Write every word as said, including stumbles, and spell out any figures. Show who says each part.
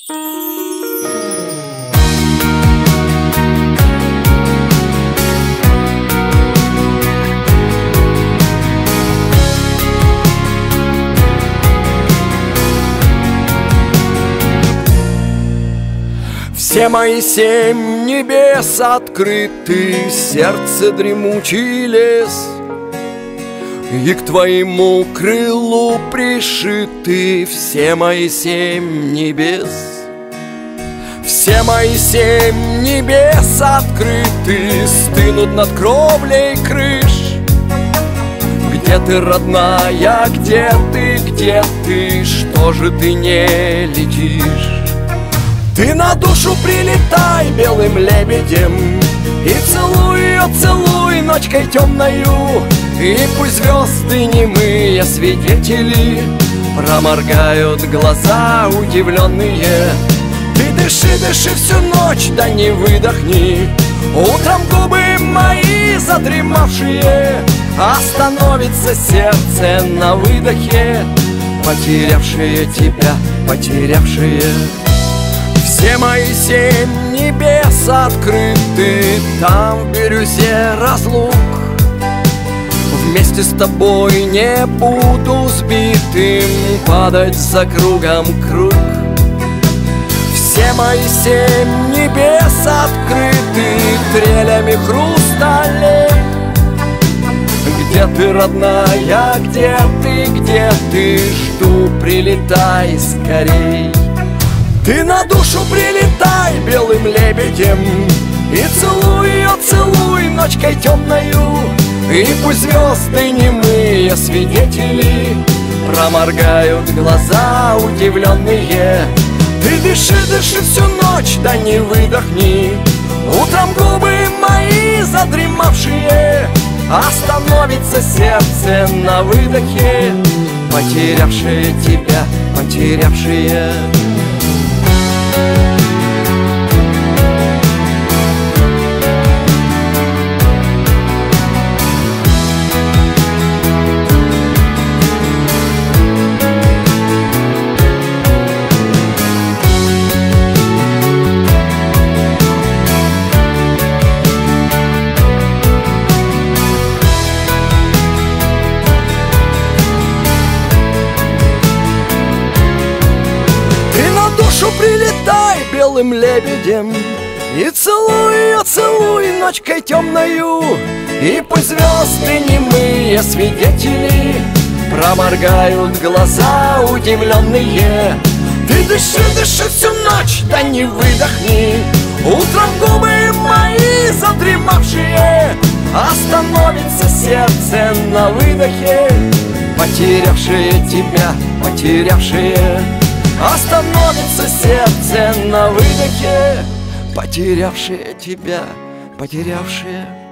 Speaker 1: Все мои семь небес открыты, сердце дремучий лес, и к твоему крылу пришиты все мои семь небес. Все мои семь небес открыты, стынут над кровлей крыш. Где ты, родная, где ты, где ты, что же ты не летишь? Ты на душу прилетай белым лебедем и целуй ее, целуй ночкой темною, и пусть звезды немые свидетели проморгают глаза удивленные. Ты дыши, дыши всю ночь, да не выдохни. Утром губы мои задремавшие, остановится сердце на выдохе, потерявшие тебя, потерявшие. Все мои семь небес открыты, там в бирюзе разлук. Вместе с тобой не буду сбитым падать за кругом круг. Все мои семь небес открыты трелями хрусталей. Где ты, родная, где ты, где ты, жду, прилетай скорей. Ты на душу прилетай белым лебедем и целуй ее, целуй ночкой темною, и пусть звезды немые свидетели проморгают глаза удивленные. Ты дыши, дыши всю ночь, да не выдохни. Утром губы мои задремавшие, остановится сердце на выдохе, потерявшие тебя, потерявшие. Прилетай белым лебедем и целуй ее, целуй ночкой темною, и пусть звезды немые свидетели проморгают глаза удивленные. Ты дыши, дыши всю ночь, да не выдохни. Утром губы мои задремавшие, остановится сердце на выдохе, потерявшие тебя, потерявшие. Остановится сердце на выдохе, потерявшие тебя, потерявшие.